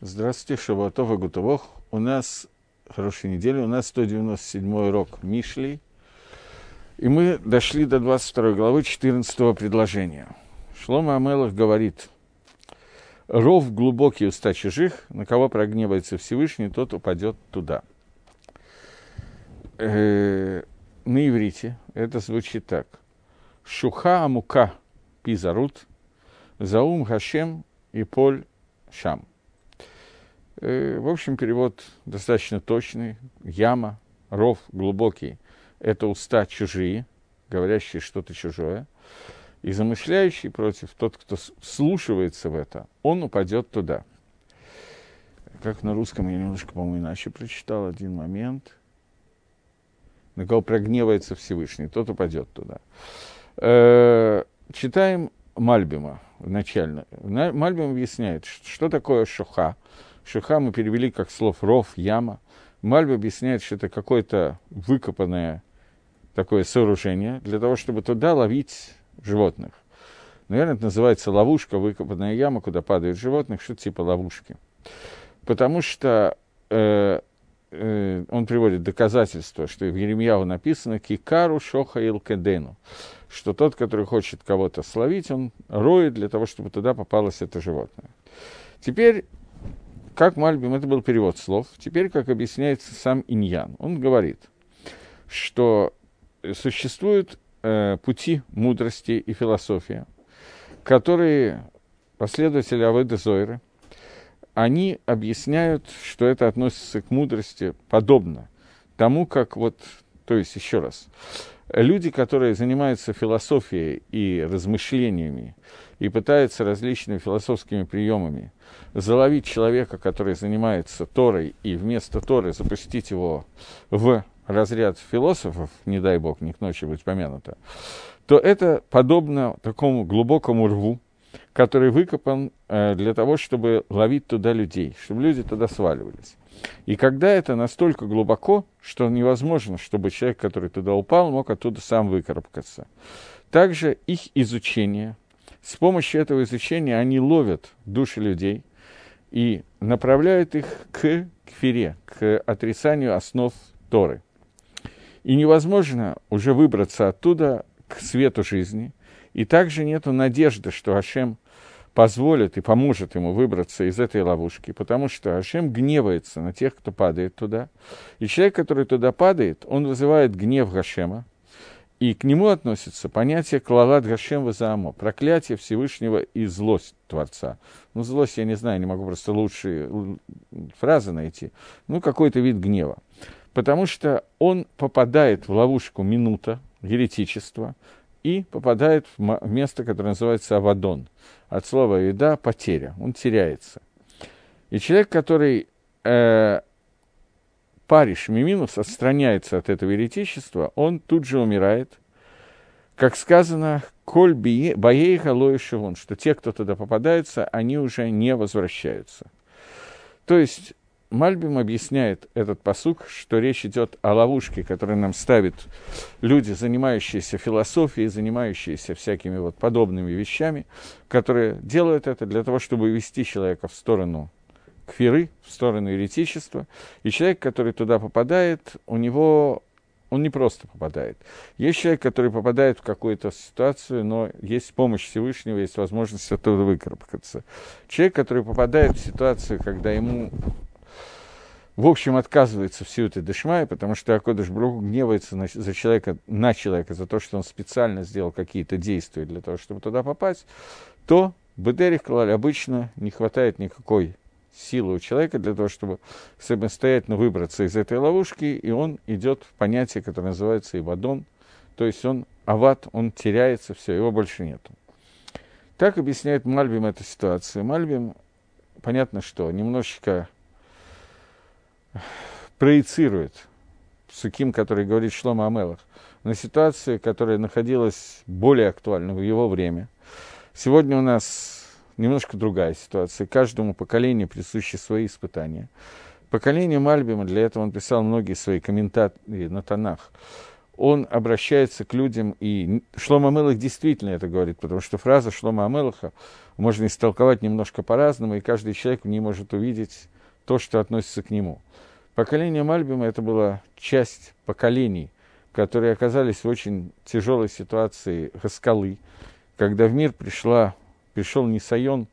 Здравствуйте, Шавуатов и Гутовох. У нас хорошей недели, у нас 197-й урок Мишли. И мы дошли до 22 главы 14 предложения. Шломо Амелах говорит: «Ров глубокий уста чужих, на кого прогневается Всевышний, тот упадет туда». На иврите это звучит так: «Шуха амука пизарут, заум хашем и поль шам». В общем, перевод достаточно точный. Яма, ров глубокий – это уста чужие, говорящие что-то чужое. И замышляющий против, тот, кто вслушивается в это, он упадет туда. Как на русском я немножко, по-моему, иначе прочитал. Один момент. На кого прогневается Всевышний, тот упадет туда. Читаем Мальбима вначально. Мальбим объясняет, что такое шуха. Шуха мы перевели как слов ров, яма. Мальбим объясняет, что это какое-то выкопанное такое сооружение для того, чтобы туда ловить животных. Наверное, это называется ловушка, выкопанная яма, куда падают животных, что-то типа ловушки. Потому что он приводит доказательство, что в Йеремьяу написано «Кикару шоха илкедену», что тот, который хочет кого-то словить, он роет для того, чтобы туда попалось это животное. Теперь, как Мальбим, это был перевод слов, теперь, как объясняется сам Иньян, он говорит, что существуют пути мудрости и философии, которые последователи Авойда Зойры, они объясняют, что это относится к мудрости подобно тому, как вот, то есть, еще раз, люди, которые занимаются философией и размышлениями, и пытаются различными философскими приемами заловить человека, который занимается Торой, и вместо Торы запустить его в разряд философов, не дай бог, не к ночи быть помянуто, то это подобно такому глубокому рву, который выкопан для того, чтобы ловить туда людей, чтобы люди туда сваливались. И когда это настолько глубоко, что невозможно, чтобы человек, который туда упал, мог оттуда сам выкарабкаться. Также их изучение, с помощью этого изучения они ловят души людей и направляют их к кфире, к отрицанию основ Торы. И невозможно уже выбраться оттуда к свету жизни, и также нет надежды, что Ашем позволит и поможет ему выбраться из этой ловушки, потому что Ашем гневается на тех, кто падает туда. И человек, который туда падает, он вызывает гнев Гашема, и к нему относится понятие «клалат Гашем вазаамо», проклятие Всевышнего и злость Творца. Ну, злость, я не знаю, не могу просто лучшие фразы найти. Ну, какой-то вид гнева. Потому что он попадает в ловушку минута, еретичества, и попадает в место, которое называется авадон. От слова «еда» – потеря, он теряется. И человек, который париш миминус, отстраняется от этого еретичества, он тут же умирает. Как сказано, «коль баейха лои шивон», что те, кто туда попадаются, они уже не возвращаются. То есть Мальбим объясняет этот пасук, что речь идет о ловушке, которую нам ставят люди, занимающиеся философией, занимающиеся всякими вот подобными вещами, которые делают это для того, чтобы вести человека в сторону кфиры, в сторону еретичества. И человек, который туда попадает, у него он не просто попадает. Есть человек, который попадает в какую-то ситуацию, но есть помощь Всевышнего, есть возможность оттуда выкарабкаться. Человек, который попадает в ситуацию, когда ему в общем, отказывается в сиюте дешмай, потому что Акодыш Барух Ху гневается на человека, за то, что он специально сделал какие-то действия для того, чтобы туда попасть, то бедерих клаль обычно не хватает никакой силы у человека для того, чтобы самостоятельно выбраться из этой ловушки, и он идет в понятие, которое называется ивадон, то есть он ават, он теряется, все, его больше нету. Так объясняет Мальбим эту ситуацию. Мальбим, понятно, что немножечко проецирует псуким, который говорит Шломо Амелах, на ситуацию, которая находилась более актуальна в его время. Сегодня у нас немножко другая ситуация. Каждому поколению присущи свои испытания. Поколение Мальбима, для этого он писал многие свои комментарии на Танах, он обращается к людям, и Шломо Амелех действительно это говорит, потому что фраза Шломо Амелеха можно истолковать немножко по-разному, и каждый человек в ней может увидеть то, что относится к нему. Поколение Мальбима – это была часть поколений, которые оказались в очень тяжелой ситуации Гаскалы, когда в мир пришел Нисайон,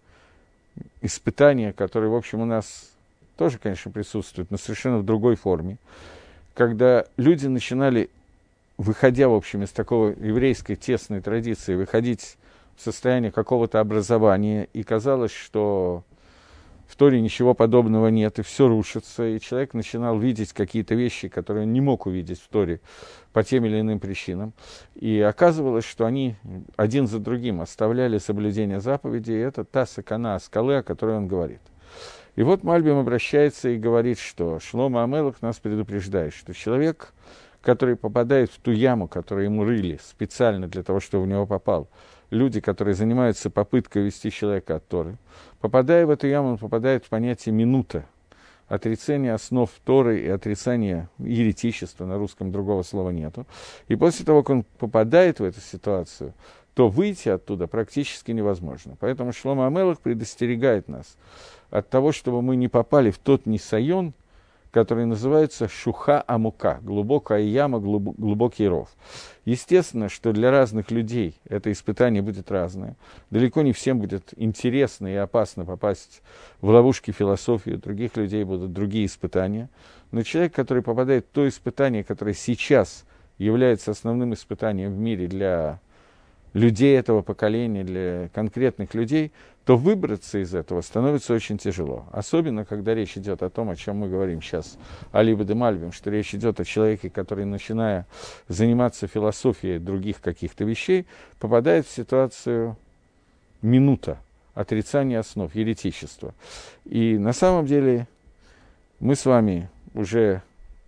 испытание, которое, в общем, у нас тоже, конечно, присутствует, но совершенно в другой форме, когда люди начинали, выходя, в общем, из такого еврейской тесной традиции, выходить в состояние какого-то образования, и казалось, что в Торе ничего подобного нет, и все рушится, и человек начинал видеть какие-то вещи, которые он не мог увидеть в Торе по тем или иным причинам. И оказывалось, что они один за другим оставляли соблюдение заповедей, и это та сакана скалы, о которой он говорит. И вот Мальбим обращается и говорит, что Шломо Амелех нас предупреждает, что человек, который попадает в ту яму, которую ему рыли специально для того, чтобы в него попал, люди, которые занимаются попыткой вести человека от Торы, попадая в эту яму, он попадает в понятие минута, отрицание основ Торы и отрицание еретичества, на русском другого слова нету. И после того, как он попадает в эту ситуацию, то выйти оттуда практически невозможно. Поэтому Шломо Амелех предостерегает нас от того, чтобы мы не попали в тот нисайон, который называется шуха амука, глубокая яма, глубокий ров. Естественно, что для разных людей это испытание будет разное. Далеко не всем будет интересно и опасно попасть в ловушки философии, у других людей будут другие испытания. Но человек, который попадает в то испытание, которое сейчас является основным испытанием в мире для людей этого поколения, для конкретных людей, то выбраться из этого становится очень тяжело. Особенно, когда речь идет о том, о чем мы говорим сейчас, о Либе де Мальбим, что речь идет о человеке, который, начиная заниматься философией других каких-то вещей, попадает в ситуацию минута отрицания основ, еретичества. И на самом деле мы с вами уже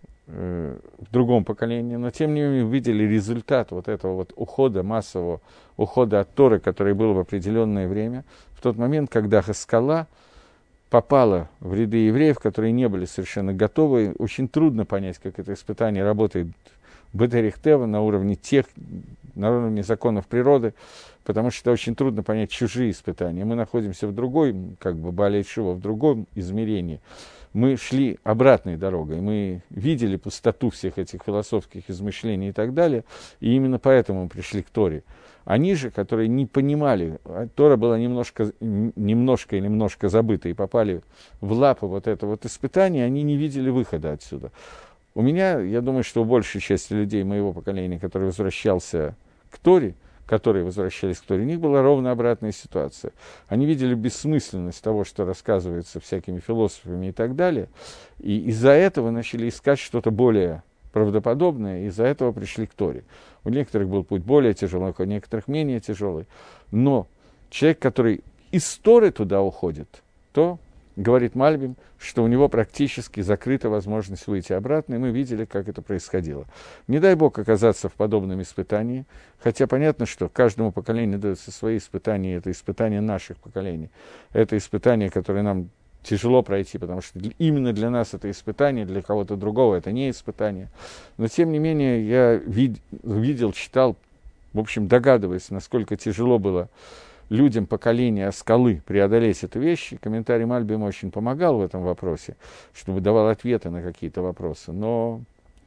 в другом поколении, но тем не менее видели результат вот этого вот ухода, массового ухода от Торы, который был в определенное время, в тот момент, когда Гаскала попала в ряды евреев, которые не были совершенно готовы. Очень трудно понять, как это испытание работает Бетерихтева на уровне законов природы, потому что очень трудно понять чужие испытания. Мы находимся в другой, как бы Баалей Тшува, в другом измерении. Мы шли обратной дорогой, мы видели пустоту всех этих философских измышлений и так далее, и именно поэтому мы пришли к Торе. Они же, которые не понимали, Тора была немножко или немножко забыта, и попали в лапы вот этого вот испытания, они не видели выхода отсюда. У меня, я думаю, что у большей части людей моего поколения, который возвращался к Торе, которые возвращались к Торе, у них была ровно обратная ситуация. Они видели бессмысленность того, что рассказывается всякими философами и так далее, и из-за этого начали искать что-то более правдоподобное, и из-за этого пришли к Торе. У некоторых был путь более тяжелый, у некоторых менее тяжелый. Но человек, который из Торы туда уходит, то, говорит Мальбим, что у него практически закрыта возможность выйти обратно, и мы видели, как это происходило. Не дай Бог оказаться в подобном испытании, хотя понятно, что каждому поколению даются свои испытания, это испытания наших поколений, это испытания, которые нам тяжело пройти, потому что именно для нас это испытание, для кого-то другого это не испытание. Но, тем не менее, я видел, читал, в общем, догадываясь, насколько тяжело было людям поколения Скалы преодолеть эту вещь. Комментарий Мальбима очень помогал в этом вопросе, чтобы давал ответы на какие-то вопросы. Но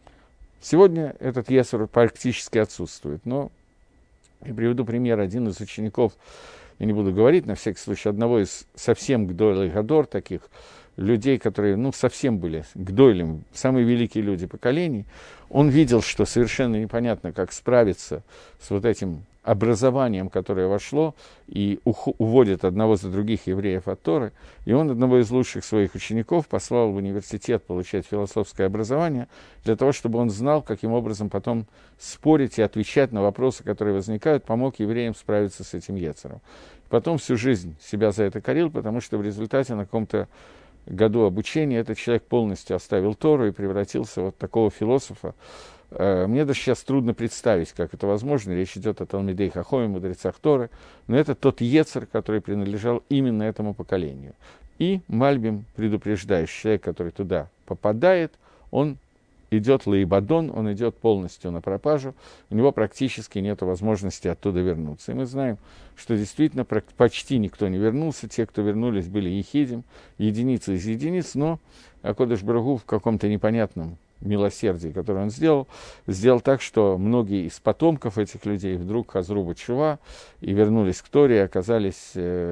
сегодня этот Есур практически отсутствует. Но я приведу пример. Один из учеников, я не буду говорить, на всякий случай, одного из совсем гдойлей гадор, таких людей, которые, совсем были гдойлем, самые великие люди поколений, он видел, что совершенно непонятно, как справиться с вот этим образованием, которое вошло, и уводит одного за других евреев от Торы, и он одного из лучших своих учеников послал в университет получать философское образование, для того, чтобы он знал, каким образом потом спорить и отвечать на вопросы, которые возникают, помог евреям справиться с этим Йецером. Потом всю жизнь себя за это корил, потому что в результате на каком-то году обучения этот человек полностью оставил Тору и превратился в вот такого философа. Мне даже сейчас трудно представить, как это возможно. Речь идет о Талмидей Хахоме, мудрецах Торы, но это тот Йецер, который принадлежал именно этому поколению. И Мальбим предупреждает, человек, который туда попадает, он идет лаибадон, он идет полностью на пропажу, у него практически нет возможности оттуда вернуться. И мы знаем, что действительно почти никто не вернулся, те, кто вернулись, были ехидим, единицы из единиц, но Акодыш Барух Ху в каком-то непонятном милосердии, которое он сделал так, что многие из потомков этих людей вдруг хазру бетшува и вернулись к Торе, и оказались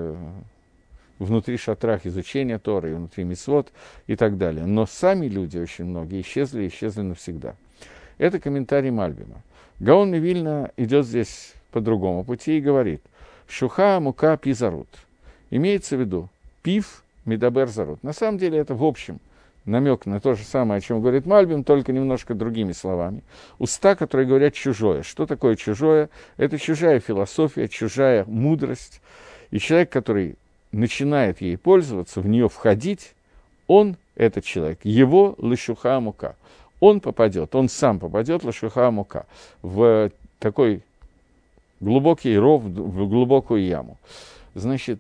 внутри шатрах изучения Торы, и внутри мицвот и так далее. Но сами люди, очень многие, исчезли навсегда. Это комментарий Мальбима. Гаон Мивильна идет здесь по другому пути и говорит: «Шуха мука пизарут». Имеется в виду пив медабер зарут. На самом деле это в общем намек на то же самое, о чем говорит Мальбим, только немножко другими словами. Уста, которые говорят чужое. Что такое чужое? Это чужая философия, чужая мудрость. И человек, который начинает ей пользоваться, в нее входить, он, этот человек, его лешуха мука. Он сам попадет лешуха мука в такой глубокий ров, в глубокую яму. Значит,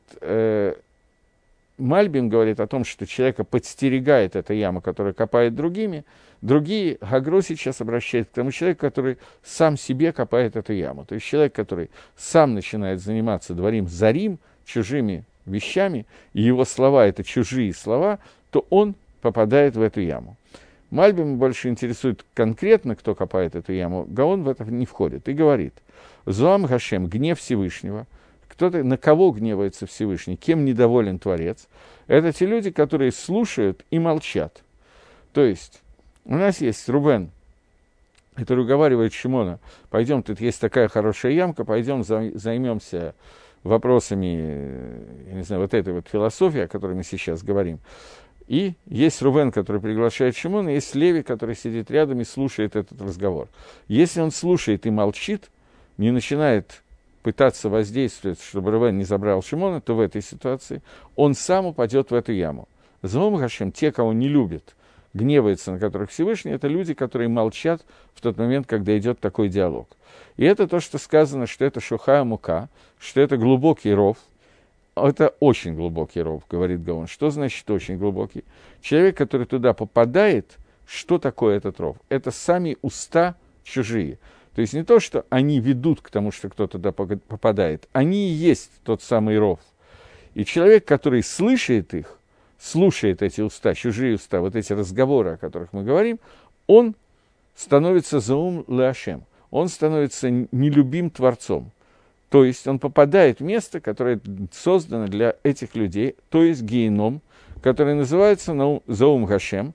Мальбим говорит о том, что человека подстерегает эта яма, которая копает другие Гагро сейчас обращает к тому человеку, который сам себе копает эту яму. То есть человек, который сам начинает заниматься дворим зарим, чужими вещами, и его слова – это чужие слова, то он попадает в эту яму. Мальбим больше интересует конкретно, кто копает эту яму, Гаон в это не входит и говорит: «Зоам Гашем, гнев Всевышнего». Кто-то, на кого гневается Всевышний, кем недоволен Творец, это те люди, которые слушают и молчат. То есть у нас есть Рувен, который уговаривает Шимона: пойдем, тут есть такая хорошая ямка, пойдем займемся вопросами, я не знаю, вот этой вот философии, о которой мы сейчас говорим. И есть Рувен, который приглашает Шимона, и есть Леви, который сидит рядом и слушает этот разговор. Если он слушает и молчит, не начинает пытаться воздействовать, чтобы Рувен не забрал Шимона, то в этой ситуации он сам упадет в эту яму. Зоом Гашем, те, кого не любят, гневается на которых Всевышний, это люди, которые молчат в тот момент, когда идет такой диалог. И это то, что сказано, что это шуха мука, что это глубокий ров. Это очень глубокий ров, говорит Гаон. Что значит очень глубокий? Человек, который туда попадает, что такое этот ров? Это сами уста чужие. То есть не то, что они ведут к тому, что кто-то туда попадает, они и есть тот самый ров. И человек, который слышит их, слушает эти уста, чужие уста, вот эти разговоры, о которых мы говорим, он становится заум леашем, он становится нелюбим Творцом. То есть он попадает в место, которое создано для этих людей, то есть геном, который называется заум Гашем.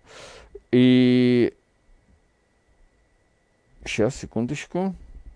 И сейчас, секундочку.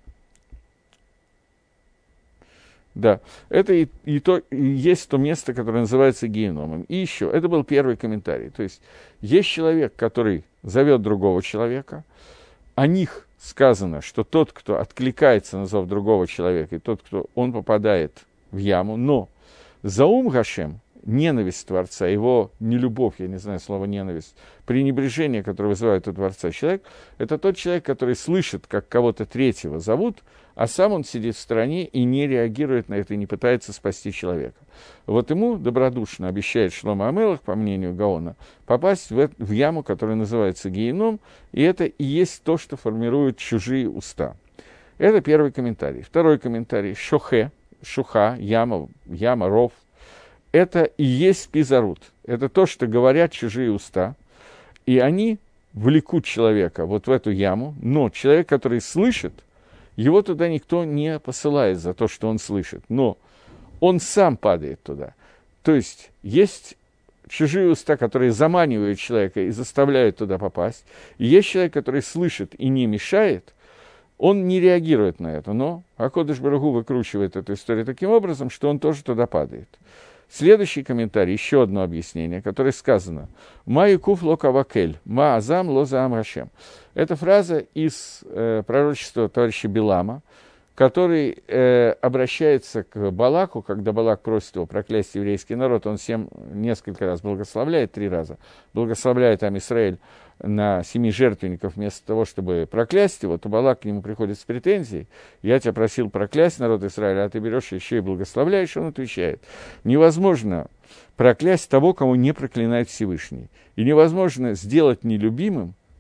Да, это и есть то место, которое называется геномом. И еще, это был первый комментарий. То есть есть человек, который зовет другого человека, о них сказано, что тот, кто откликается на зов другого человека, и тот, кто он попадает в яму, но заум Гашем, ненависть Творца, его нелюбовь, я не знаю слово ненависть, пренебрежение, которое вызывает у Творца человек, это тот человек, который слышит, как кого-то третьего зовут, а сам он сидит в стороне и не реагирует на это, и не пытается спасти человека. Вот ему добродушно обещает Шломо Амелех, по мнению Гаона, попасть в яму, которая называется геном, и это и есть то, что формирует чужие уста. Это первый комментарий. Второй комментарий. Шуха, яма, ров. Это и есть пизарут. Это то, что говорят чужие уста, и они влекут человека вот в эту яму, но человек, который слышит, его туда никто не посылает за то, что он слышит, но он сам падает туда. То есть чужие уста, которые заманивают человека и заставляют туда попасть, и есть человек, который слышит и не мешает, он не реагирует на это, но Акодыш Барух Ху выкручивает эту историю таким образом, что он тоже туда падает. Следующий комментарий, еще одно объяснение, которое сказано: «Ма якуф ло кавакель, ма азам ло заам рашем». Это фраза из пророчества товарища Билама, который обращается к Балаку, когда Балак просит его проклясть еврейский народ, он всем несколько раз благословляет, 3 раза, благословляет Ам-Исраэль на 7 жертвенников вместо того, чтобы проклясть его, то Балак к нему приходит с претензией: «Я тебя просил проклясть народ Израиля, а ты берешь еще и благословляешь». Он отвечает: невозможно проклясть того, кого не проклинает Всевышний, и невозможно сделать нелюбимым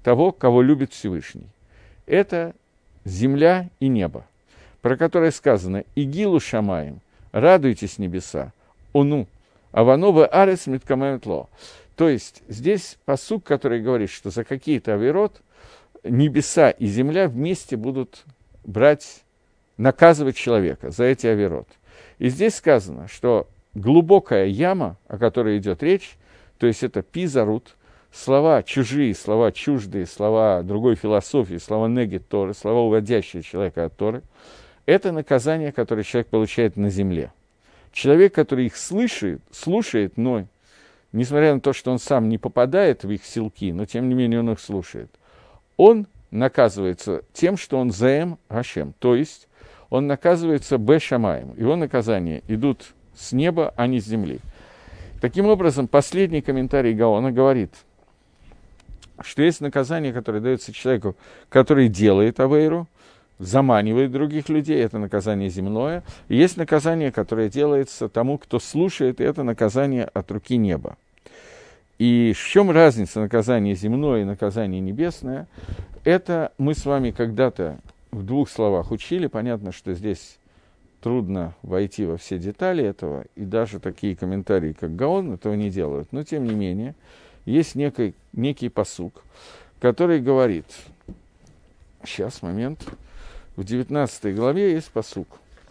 того, кого любит Всевышний. Это земля и небо, про которое сказано «Игилу шамаем», «Радуйтесь, небеса», «Уну», «Авановы арес миткамэметло». То есть здесь пасук, который говорит, что за какие-то авирот небеса и земля вместе будут наказывать человека за эти авирот. И здесь сказано, что глубокая яма, о которой идет речь, то есть это пизарут, слова чужие, слова чуждые, слова другой философии, слова негит Торы, слова, уводящие человека от Торы, это наказание, которое человек получает на земле. Человек, который их слушает, но, несмотря на то, что он сам не попадает в их силки, но тем не менее он их слушает, он наказывается тем, что он заэм Гашем, то есть он наказывается бешамаем. Его наказания идут с неба, а не с земли. Таким образом, последний комментарий Гаона говорит, что есть наказание, которое дается человеку, который делает авейру, заманивает других людей, это наказание земное, и есть наказание, которое делается тому, кто слушает, и это наказание от руки неба. И в чем разница наказания земное и наказание небесное? Это мы с вами когда-то в двух словах учили. Понятно, что здесь трудно войти во все детали этого, и даже такие комментарии, как Гаон, этого не делают. Но, тем не менее, есть некий пасук, который говорит, сейчас, момент, в 19 главе есть пасук.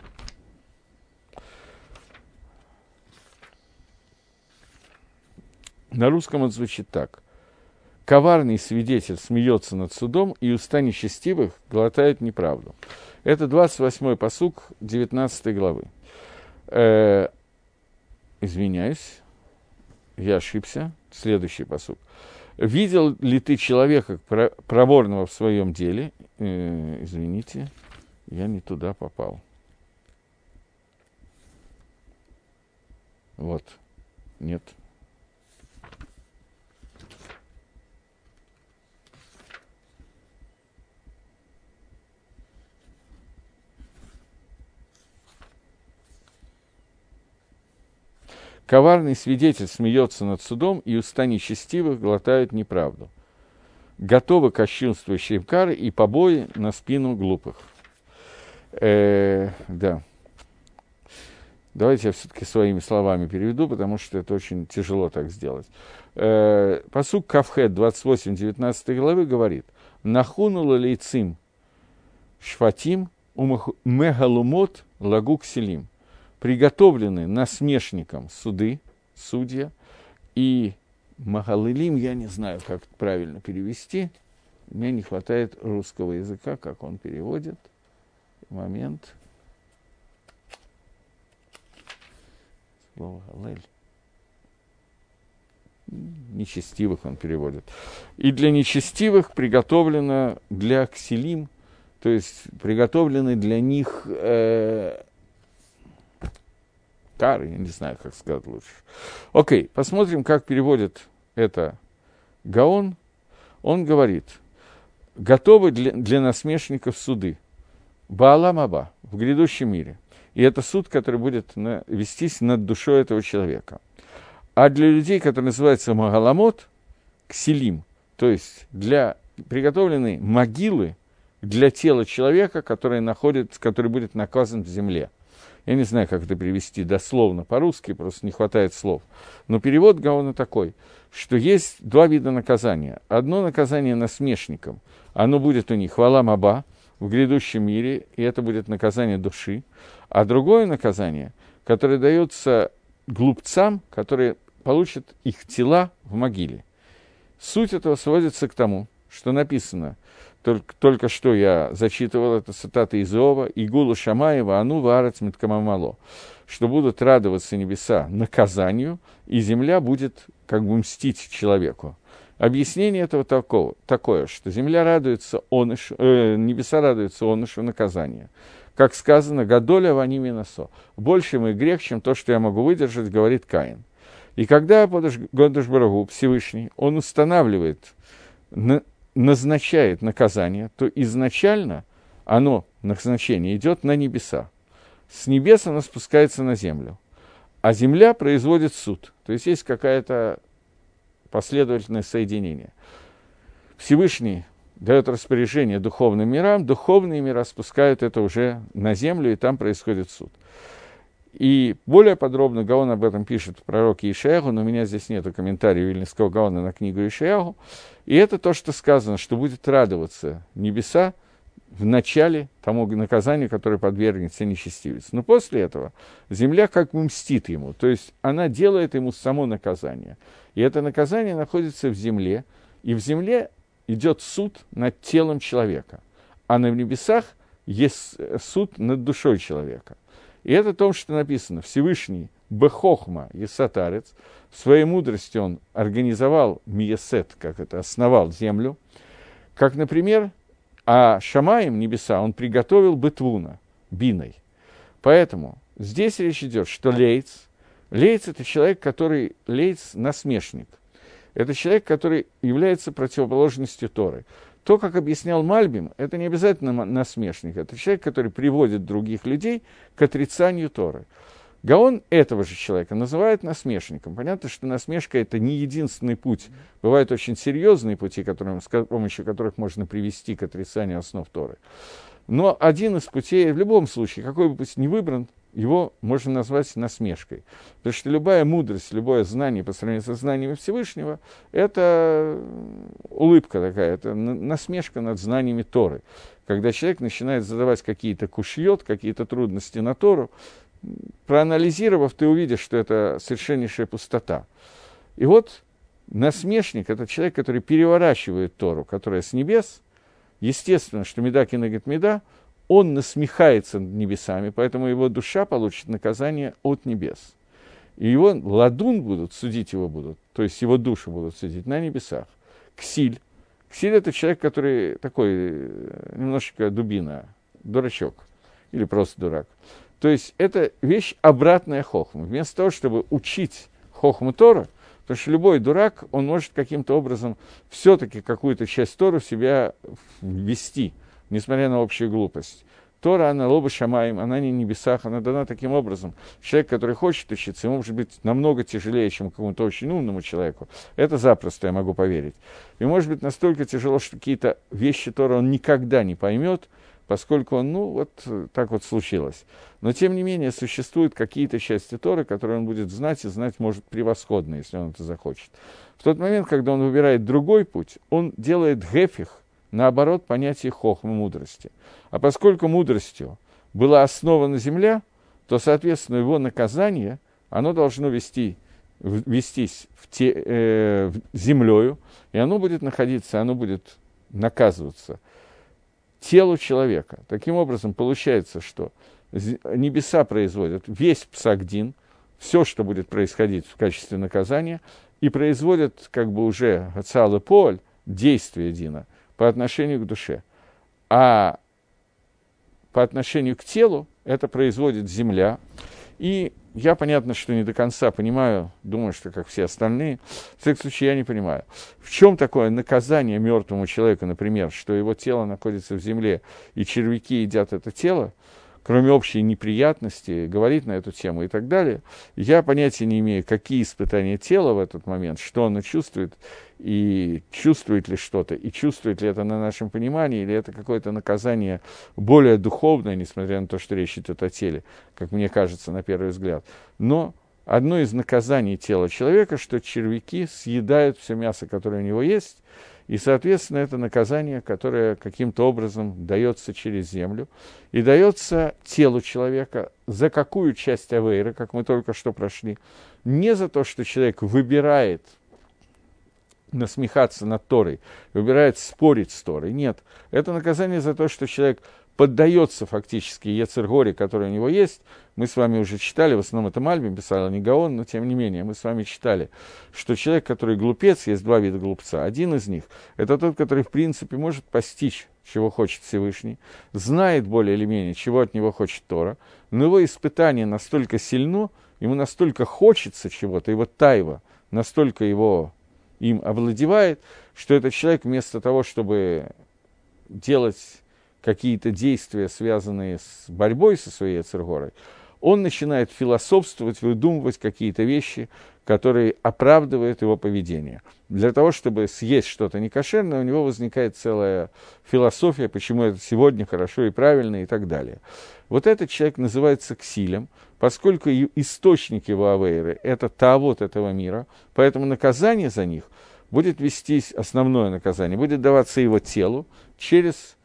На русском он звучит так. «Коварный свидетель смеется над судом, и уста нечестивых глотают неправду». Это 28-й пасук 19 главы. Извиняюсь, я ошибся. Следующий пасук. «Видел ли ты человека проворного в своем деле?» Извините, я не туда попал. Вот, нет. Коварный свидетель смеется над судом, и уста нечестивых глотают неправду. Готовы кощунствующие кары и побои на спину глупых. Да. Давайте я все-таки своими словами переведу, потому что это очень тяжело так сделать. Пасук Кавхет 28-19 главы говорит: «Нахунула лейцим шфатим мегалумот лагук селим». Приготовлены насмешникам суды, судья, и магалылим, я не знаю, как правильно перевести, мне не хватает русского языка, как он переводит. Момент. Слово галель. Нечестивых он переводит. И для нечестивых приготовлено для кселим, то есть приготовлены для них кары, я не знаю, как сказать лучше. Окей, посмотрим, как переводит это Гаон. Он говорит: готовы для насмешников суды. Баалам Аба, в грядущем мире. И это суд, который будет вестись над душой этого человека. А для людей, которые называются Магаламот, кселим, то есть приготовлены могилы для тела человека, который будет наказан в земле. Я не знаю, как это перевести дословно по-русски, просто не хватает слов. Но перевод Гаона такой, что есть два вида наказания. Одно наказание насмешникам, оно будет у них валам аба в грядущем мире, и это будет наказание души. А другое наказание, которое дается глупцам, которые получат их тела в могиле. Суть этого сводится к тому, что написано, только что я зачитывал, это цитата из Иова: «Игулу Шамаева, ану ваарец миткамамало», что будут радоваться небеса наказанию, и земля будет как бы мстить человеку. Объяснение этого такое, что земля радуется небеса радуются онышу наказания. Как сказано, «Гадоля вани минасо», «больше мой грех, чем то, что я могу выдержать», говорит Каин. И когда Кодеш Барух Hu, Всевышний, он устанавливает, назначает наказание, то изначально назначение идет на небеса. С небес оно спускается на землю. А земля производит суд. То есть есть какое-то последовательное соединение. Всевышний дает распоряжение духовным мирам, духовные мира спускают это уже на землю, и там происходит суд. И более подробно Гаон об этом пишет в пророке Ишаяху, но у меня здесь нет комментариев Вильнинского Гаона на книгу Ишаяху. И это то, что сказано, что будет радоваться небеса в начале тому наказанию, которое подвергнется нечестивец. Но после этого земля как бы мстит ему, то есть она делает ему само наказание. И это наказание находится в земле, и в земле идет суд над телом человека, а на небесах есть суд над душой человека. И это то, что написано. Всевышний Бехохма Есатарец, в своей мудрости он организовал Миесет, как это, основал землю, как, например, а Шамаим, небеса, он приготовил Бетвуна, биной. Поэтому здесь речь идет, что Лейц – это человек, который, Лейц – насмешник. Это человек, который является противоположностью Торы. То, как объяснял Мальбим, это не обязательно насмешник, это человек, который приводит других людей к отрицанию Торы. Гаон этого же человека называют насмешником. Понятно, что насмешка – это не единственный путь. Бывают очень серьезные пути, с помощью которых можно привести к отрицанию основ Торы. Но один из путей, в любом случае, какой бы путь ни выбран, его можно назвать насмешкой. Потому что любая мудрость, любое знание по сравнению со знаниями Всевышнего – это улыбка такая, это насмешка над знаниями Торы. Когда человек начинает задавать какие-то кушьет, какие-то трудности на Тору, проанализировав, ты увидишь, что это совершеннейшая пустота. И вот насмешник – это человек, который переворачивает Тору, которая с небес. Естественно, что меда кинегет меда, он насмехается над небесами, поэтому его душа получит наказание от небес. И его ладун будут, судить его будут, то есть его душу будут судить на небесах. Ксиль. Ксиль – это человек, который такой немножечко дубина, дурачок, или просто дурак. То есть это вещь обратная хохму. Вместо того, чтобы учить хохму Тора, потому что любой дурак, он может каким-то образом все-таки какую-то часть Торы в себя ввести, несмотря на общую глупость. Тора, она лоба шамаим, она не на небесах, она дана таким образом. Человек, который хочет учиться, ему может быть намного тяжелее, чем какому-то очень умному человеку. Это запросто, я могу поверить. И может быть настолько тяжело, что какие-то вещи Тора он никогда не поймет, поскольку он, вот так вот случилось. Но, тем не менее, существуют какие-то части Торы, которые он будет знать, и знать может превосходно, если он это захочет. В тот момент, когда он выбирает другой путь, он делает гефих, наоборот, понятие хохмы, мудрости. А поскольку мудростью была основана земля, то, соответственно, его наказание, оно должно вестись землею, и оно будет находиться, оно будет наказываться телу человека. Таким образом, получается, что небеса производят весь псагдин, все, что будет происходить в качестве наказания, и производят как бы уже гацал и поль, действие Дина, по отношению к душе. А по отношению к телу это производит земля. И я, понятно, что не до конца понимаю, думаю, что как все остальные, в всяком случае, я не понимаю, в чем такое наказание мертвому человеку, например, что его тело находится в земле, и червяки едят это тело, кроме общей неприятности, говорить на эту тему и так далее. Я понятия не имею, какие испытания тела в этот момент, что оно чувствует, и чувствует ли что-то, и чувствует ли это на нашем понимании, или это какое-то наказание более духовное, несмотря на то, что речь идет о теле, как мне кажется, на первый взгляд. Но одно из наказаний тела человека, что червяки съедают все мясо, которое у него есть, и, соответственно, это наказание, которое каким-то образом дается через землю, и дается телу человека за какую часть авейры, как мы только что прошли, не за то, что человек выбирает насмехаться над Торой, выбирает спорить с Торой. Нет, это наказание за то, что человек поддается фактически Ецер-Горе, который у него есть. Мы с вами уже читали, в основном это Мальбим писал, а не Гаон, но тем не менее, мы с вами читали, что человек, который глупец, есть два вида глупца. Один из них – это тот, который в принципе может постичь, чего хочет Всевышний, знает более или менее, чего от него хочет Тора, но его испытание настолько сильно, ему настолько хочется чего-то, его тайва настолько им овладевает, что этот человек вместо того, чтобы делать какие-то действия, связанные с борьбой со своей Ецер-Горой, он начинает философствовать, выдумывать какие-то вещи, которые оправдывают его поведение. Для того, чтобы съесть что-то некошерное, у него возникает целая философия, почему это сегодня хорошо и правильно и так далее. Вот этот человек называется ксилем, поскольку источник его авейры – это таавот этого мира, поэтому наказание за них будет вестись, основное наказание, будет даваться его телу через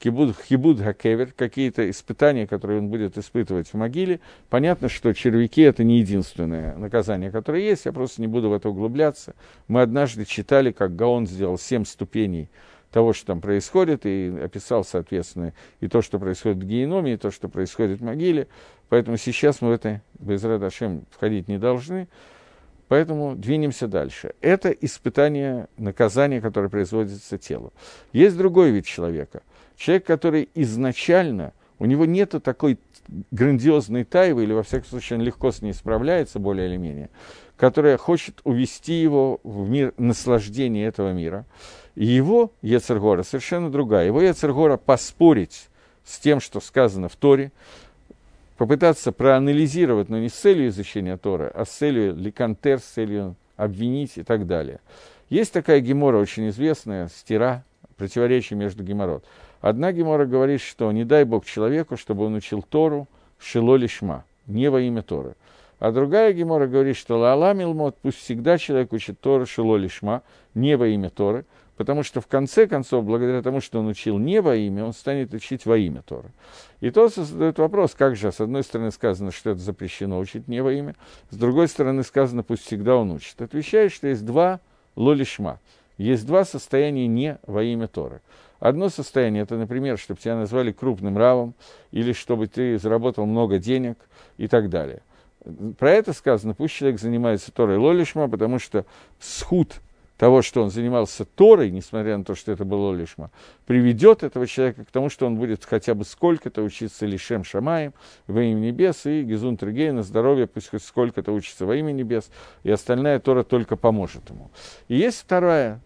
хибуд хакевер, какие-то испытания, которые он будет испытывать в могиле. Понятно, что червяки – это не единственное наказание, которое есть, я просто не буду в это углубляться. Мы однажды читали, как Гаон сделал 7 ступеней того, что там происходит, и описал, соответственно, и то, что происходит в геноме, и то, что происходит в могиле. Поэтому сейчас мы в это, Бе'эзрат Ашем, входить не должны. Поэтому двинемся дальше. Это испытание, наказание, которое производится телу. Есть другой вид человека. Человек, который изначально, у него нет такой грандиозной тайвы, или, во всяком случае, он легко с ней справляется, более или менее, которая хочет увести его в мир наслаждения этого мира. И его Йецер Гора совершенно другая. Его Йецер Гора поспорить с тем, что сказано в Торе, попытаться проанализировать, но не с целью изучения Торы, а с целью ликантер, с целью обвинить и так далее. Есть такая гемора, очень известная, стира, противоречие между геморрот. Одна гемора говорит, что не дай Бог человеку, чтобы он учил Тору шело лишма, не во имя Торы. А другая гемора говорит, что лаала милмот, пусть всегда человек учит Тору шело лишма, не во имя Торы, потому что в конце концов, благодаря тому, что он учил не во имя, он станет учить во имя Торы. И то задает вопрос, как же, с одной стороны сказано, что это запрещено учить не во имя, с другой стороны сказано, пусть всегда он учит. Отвечает, что есть два лолишма, есть два состояния не во имя Торы. Одно состояние, это, например, чтобы тебя назвали крупным равом, или чтобы ты заработал много денег и так далее. Про это сказано, пусть человек занимается Торой лолишма, потому что схуд того, что он занимался Торой, несмотря на то, что это было лишма, приведет этого человека к тому, что он будет хотя бы сколько-то учиться лишем шамаем во имя небес, и Гизун Тригей на здоровье, пусть хоть сколько-то учится во имя небес, и остальная Тора только поможет ему. И есть вторая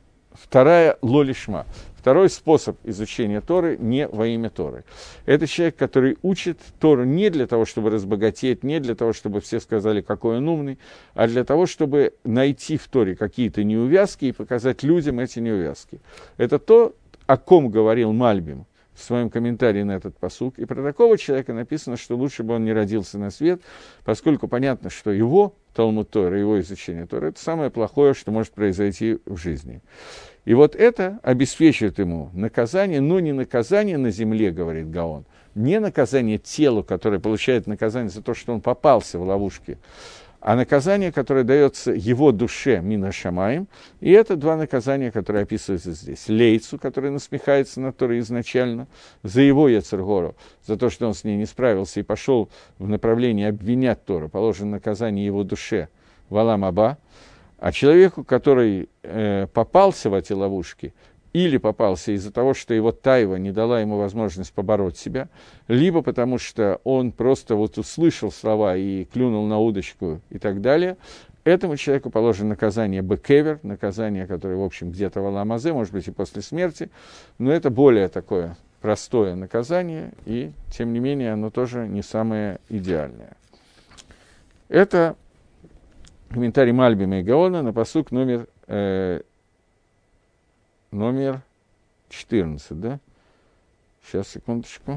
лолишма, второй способ изучения Торы не во имя Торы. Это человек, который учит Тору не для того, чтобы разбогатеть, не для того, чтобы все сказали, какой он умный, а для того, чтобы найти в Торе какие-то неувязки и показать людям эти неувязки. Это то, о ком говорил Мальбим в своем комментарии на этот пасук. И про такого человека написано, что лучше бы он не родился на свет, поскольку понятно, что его Талмуд Тора, его изучение Торы, это самое плохое, что может произойти в жизни. И вот это обеспечивает ему наказание, но не наказание на земле, говорит Гаон, не наказание телу, которое получает наказание за то, что он попался в ловушки, а наказание, которое дается его душе, Мина Шамаим, и это два наказания, которые описываются здесь. Лейцу, который насмехается над Торой изначально, за его Йецер Гору, за то, что он с ней не справился и пошел в направлении обвинять Тору, положено наказание его душе, Валам Аба, а человеку, который попался в эти ловушки, или попался из-за того, что его тайва не дала ему возможность побороть себя, либо потому что он просто вот услышал слова и клюнул на удочку и так далее, этому человеку положено наказание бекевер, наказание, которое, в общем, где-то в Аламазе, может быть, и после смерти, но это более такое простое наказание, и, тем не менее, оно тоже не самое идеальное. Это комментарий Мальбима и Гаона на пасук номер 14, да? Сейчас, секундочку.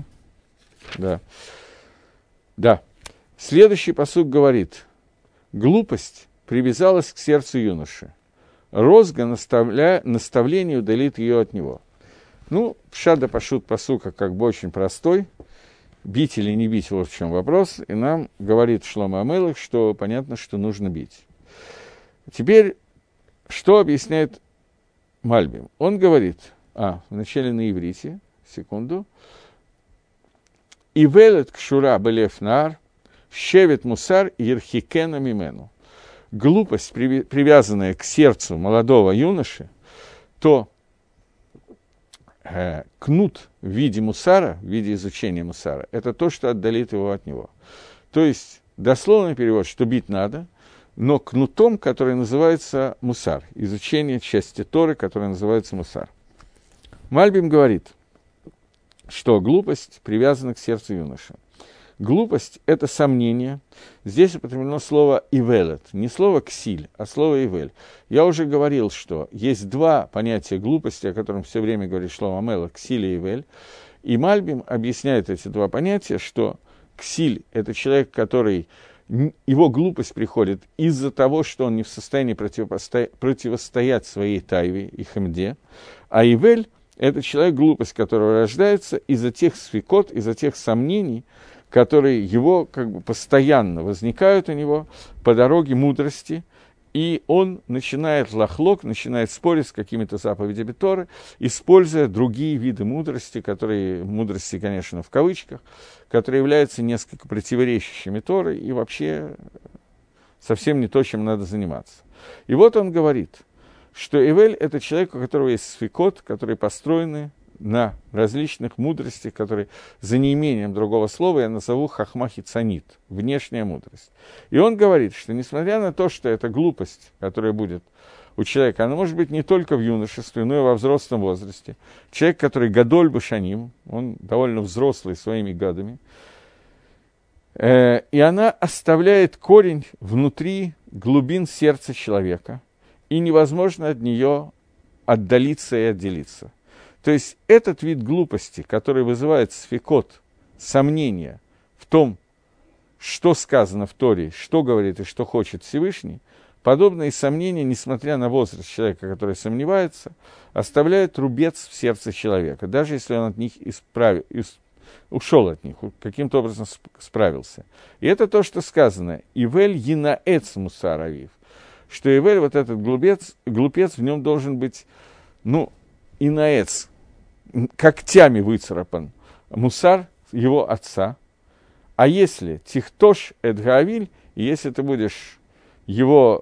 Да. Следующий пасук говорит: глупость привязалась к сердцу юноши. Розга наставление удалит ее от него. Ну, пшада пашут пасука как бы очень простой. Бить или не бить, вот в чем вопрос. И нам говорит Шломо Амелех, что понятно, что нужно бить. Теперь, что объясняет Мальбим? Он говорит, вначале на иврите, секунду. «Ивелет кшура белев нар, щевет мусар ерхикена мимену». Глупость, привязанная к сердцу молодого юноши, то кнут в виде мусара, в виде изучения мусара, это то, что отдалит его от него. То есть, дословный перевод, что бить надо, но кнутом, который называется мусар, изучение части Торы, которая называется мусар. Мальбим говорит, что глупость привязана к сердцу юноши. Глупость – это сомнение. Здесь употреблено слово «ивелет», не слово «ксиль», а слово «ивель». Я уже говорил, что есть два понятия глупости, о котором все время говорит Шломо Амелех – «ксиль» и «ивель». И Мальбим объясняет эти два понятия, что «ксиль» – это человек, который… Его глупость приходит из-за того, что он не в состоянии противостоять своей тайве и хемде, а «ивель» – это человек, глупость которого рождается из-за тех сфикот, из-за тех сомнений, которые его как бы постоянно возникают у него по дороге мудрости, и он начинает лахлок, начинает спорить с какими-то заповедями Торы, используя другие виды мудрости, которые, мудрости, конечно, в кавычках, которые являются несколько противоречащими Торы и вообще совсем не то, чем надо заниматься. И вот он говорит, что Ивель – это человек, у которого есть сфикот, которые построены на различных мудростях, которые за неимением другого слова я назову хахма хицанит, внешняя мудрость. И он говорит, что несмотря на то, что это глупость, которая будет у человека, она может быть не только в юношестве, но и во взрослом возрасте. Человек, который гадоль башаним, он довольно взрослый своими гадами, и она оставляет корень внутри глубин сердца человека, и невозможно от нее отдалиться и отделиться. То есть этот вид глупости, который вызывает сфикот, сомнения в том, что сказано в Торе, что говорит и что хочет Всевышний, подобные сомнения, несмотря на возраст человека, который сомневается, оставляют рубец в сердце человека, даже если он от них ушел от них, каким-то образом справился. И это то, что сказано «Ивель енаэц мусар авив», что Ивель, вот этот глупец, в нем должен быть, инаэц, когтями выцарапан мусар его отца, а если тихтош эт гаавиль, и если ты будешь его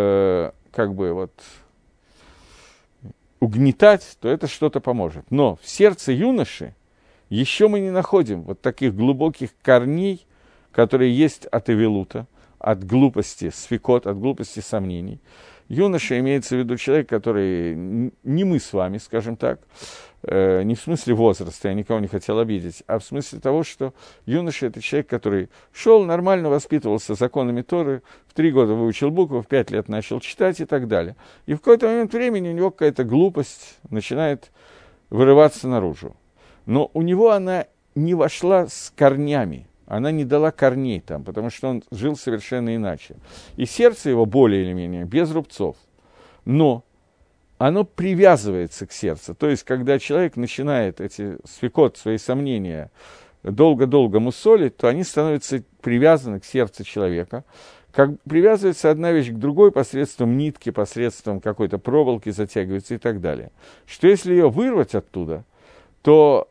угнетать, то это что-то поможет. Но в сердце юноши еще мы не находим вот таких глубоких корней, которые есть от эвелута, от глупости сфикот, от глупости сомнений. Юноша имеется в виду человек, который не мы с вами, скажем так, не в смысле возраста, я никого не хотел обидеть, а в смысле того, что юноша – это человек, который шел, нормально воспитывался законами Торы, в 3 года выучил буквы, в 5 лет начал читать и так далее. И в какой-то момент времени у него какая-то глупость начинает вырываться наружу. Но у него она не вошла с корнями, она не дала корней там, потому что он жил совершенно иначе. И сердце его более или менее без рубцов. Но оно привязывается к сердцу. То есть, когда человек начинает эти сфикот, свои сомнения, долго-долго мусолить, то они становятся привязаны к сердцу человека. Как привязывается одна вещь к другой посредством нитки, посредством какой-то проволоки затягивается и так далее. Что если ее вырвать оттуда, то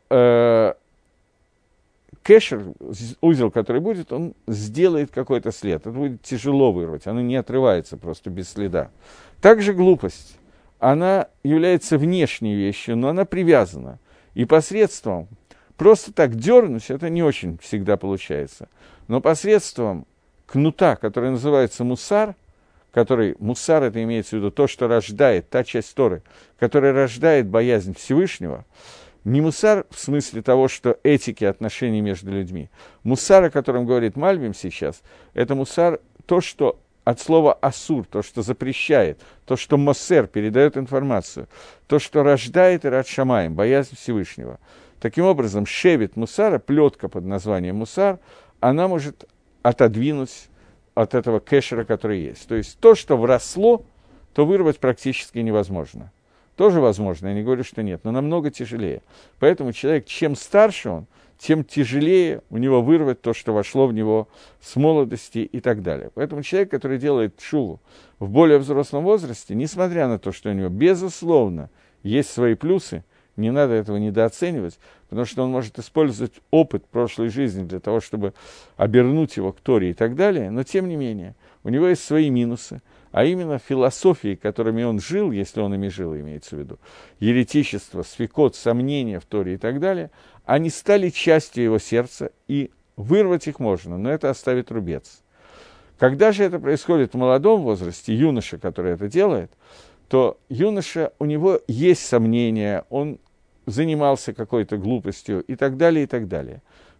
кешер, узел, который будет, он сделает какой-то след. Это будет тяжело вырвать, оно не отрывается просто без следа. Также глупость. Она является внешней вещью, но она привязана. И посредством, просто так дернуть, это не очень всегда получается. Но посредством кнута, который называется мусар, мусар это имеется в виду то, что рождает, та часть Торы, которая рождает боязнь Всевышнего, не мусар в смысле того, что этики отношений между людьми. Мусар, о котором говорит Мальбим сейчас, это мусар, то, что от слова «асур», то, что запрещает, то, что «мосер» передает информацию, то, что рождает ират шамаим, боязнь Всевышнего. Таким образом, шевит мусара, плетка под названием мусар, она может отодвинуть от этого кешера, который есть. То есть то, что вросло, то вырвать практически невозможно. Тоже возможно, я не говорю, что нет, но намного тяжелее. Поэтому человек, чем старше он, тем тяжелее у него вырвать то, что вошло в него с молодости и так далее. Поэтому человек, который делает шуву в более взрослом возрасте, несмотря на то, что у него, безусловно, есть свои плюсы, не надо этого недооценивать, потому что он может использовать опыт прошлой жизни для того, чтобы обернуть его к Торе и так далее, но тем не менее, у него есть свои минусы, а именно философии, которыми он жил, если он ими жил, имеется в виду, еретичество, сфикот, сомнения в Торе и так далее, они стали частью его сердца, и вырвать их можно, но это оставит рубец. Когда же это происходит в молодом возрасте, юноша, который это делает, то юноша, у него есть сомнения, он занимался какой-то глупостью и так далее, и так далее.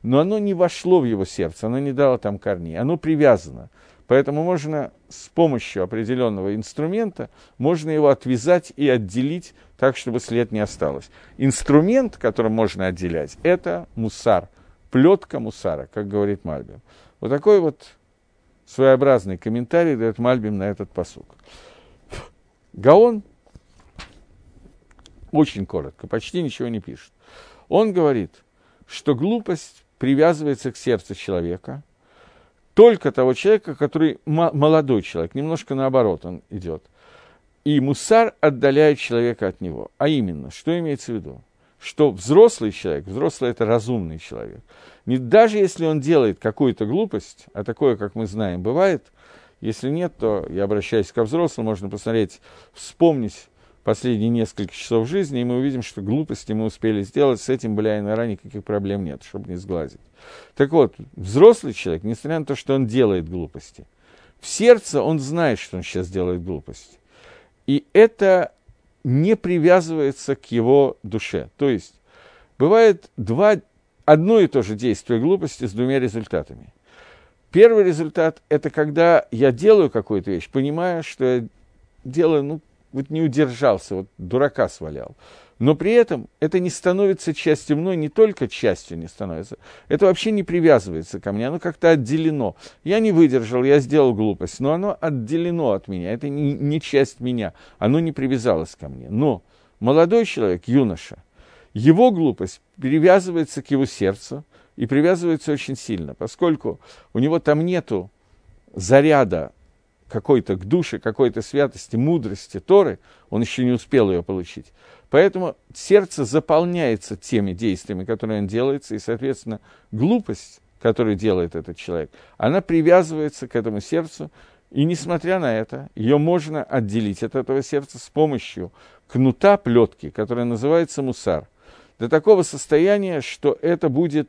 но оно не вошло в его сердце, оно не дало там корней, оно привязано. Поэтому можно с помощью определенного инструмента, можно его отвязать и отделить так, чтобы след не осталось. Инструмент, которым можно отделять, это мусар, плетка мусара, как говорит Мальбим. Вот такой вот своеобразный комментарий дает Мальбим на этот пасук. Гаон очень коротко, почти ничего не пишет. Он говорит, что глупость привязывается к сердцу человека, только того человека, который молодой человек, немножко наоборот он идет. И мусар отдаляет человека от него. А именно, что имеется в виду? Что взрослый человек, взрослый – это разумный человек, даже если он делает какую-то глупость, а такое, как мы знаем, бывает, если нет, то я обращаюсь ко взрослым, можно посмотреть, вспомнить последние несколько часов жизни, и мы увидим, что глупости мы успели сделать, с этим, наверное, никаких проблем нет, чтобы не сглазить. Так вот, взрослый человек, несмотря на то, что он делает глупости, в сердце он знает, что он сейчас делает глупости. И это не привязывается к его душе. То есть, бывает одно и то же действие глупости с двумя результатами. Первый результат – это когда я делаю какую-то вещь, понимая, что я делаю, вот не удержался, вот дурака свалял. Но при этом это не становится частью мной, не только частью не становится, это вообще не привязывается ко мне, оно как-то отделено. Я не выдержал, я сделал глупость, но оно отделено от меня, это не часть меня, оно не привязалось ко мне. Но молодой человек, юноша, его глупость привязывается к его сердцу и привязывается очень сильно, поскольку у него там нету заряда какой-то к душе, какой-то святости, мудрости Торы, он еще не успел ее получить. Поэтому сердце заполняется теми действиями, которые он делает, и, соответственно, глупость, которую делает этот человек, она привязывается к этому сердцу, и, несмотря на это, ее можно отделить от этого сердца с помощью кнута, плетки, которая называется мусар, до такого состояния, что это будет